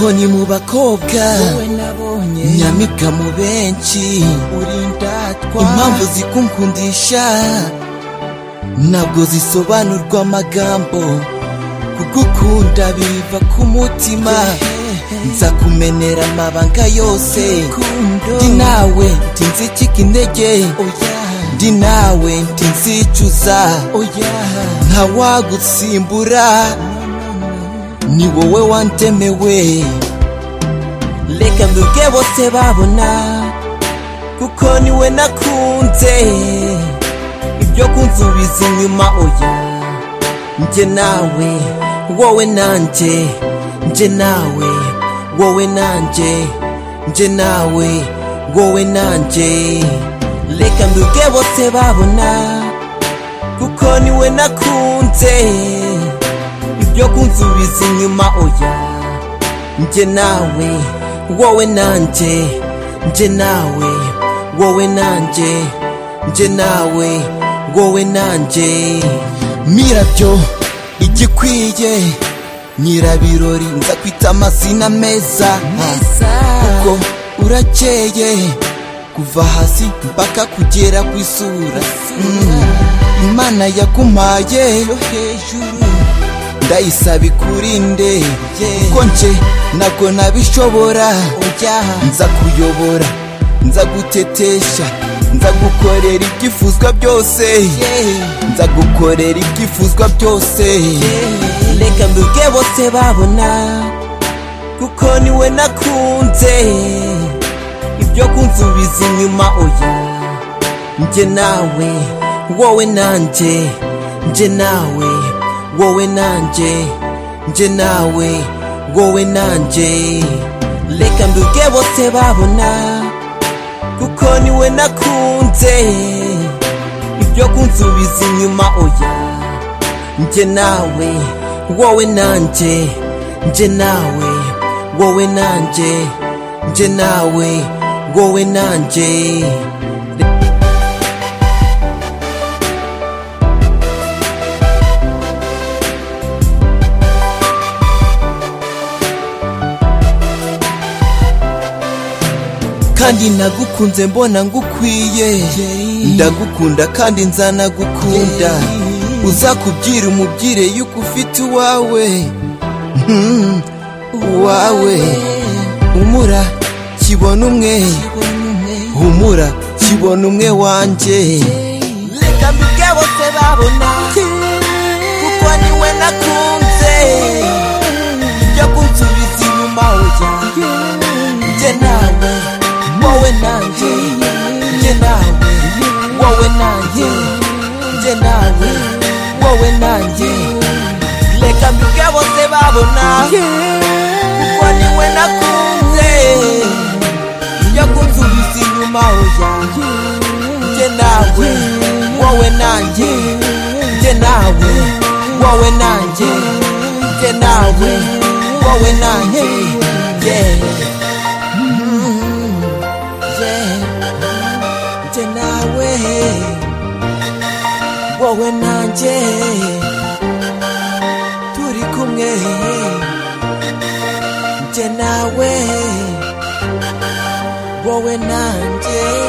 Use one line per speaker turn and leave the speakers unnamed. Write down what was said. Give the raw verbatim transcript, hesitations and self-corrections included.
mutoni mu bakobwa, nyamibwa mu benshi, impamvu zikunkundisha ntabwo zisobanurwa amagambo, kugukunda biva ku mutima, nza kumenera amabanga yose, ndi nawe ntinzicika intege, ndi nawe ntinzicuza, ntawagusimbura, ni wowe wantemewe. Reka mbibwe bose babona, kuko niwe nakunze, ibyo kunsubiza inyuma oya, nje nawe wowe nanje, nje nawe wowe nanje, nje nawe wowe nanje. Reka mbibwe bose babona, kuko niwe nakunze, ibyo kunsubiza inyuma oya, nje nawe wowe nanje, nje nawe wowe nanje, nje nawe wowe nanje. Mirabyo igikwiye nyirabirori, nza kwita amazina meza, kuko urakeye kuva hasi mpaka kugera ku isura. mm. Imana yakumpaye yo hejuru, ndayisaba ikurinde, kuko nje ntabwo nabishobora, nza kuyobora, nza gutetesha, nza gukorera ibyifuzwa byose, nza gukorera ibyifuzwa byose. Reka mbibwe bose babona, kuko niwe nakunze, ibyo kunsubiza inyuma oya, nje nawe wowe nanje, nje nawe wowe nanje, nje nawe wowe nanje. Reka mbibwe bose babona, kuko niwe nakunze, ibyo kunsubiza inyuma oya, nje nawe wowe nanje, nje nawe wowe nanje, nje nawe wowe nanje. Kandi nagukunze mbona ngukwiye, ndagukunda kandi nzanagukunda, uzakubwira umubwire yuko ufite uwawe, hmm, uwawe. Humura kibona umwe, humura kibona umwe wanje. Reka mbibwe bose babona, kuko niwe nakunze, ibyo kunsubiza inyuma oya, nje nawe wowe nanje, nje nawe wowe nanje, nje nawe wowe nanje. Reka mbibwe bose babona, kuko niwe nakunze, ibyo kunsubiza inyuma oya, nje nawe wowe nanje, nje nawe wowe nanje, nje nawe wowe nanje. Yeah. Nje nawe wowe nanje, turi kumwe, nje nawe wowe nanje.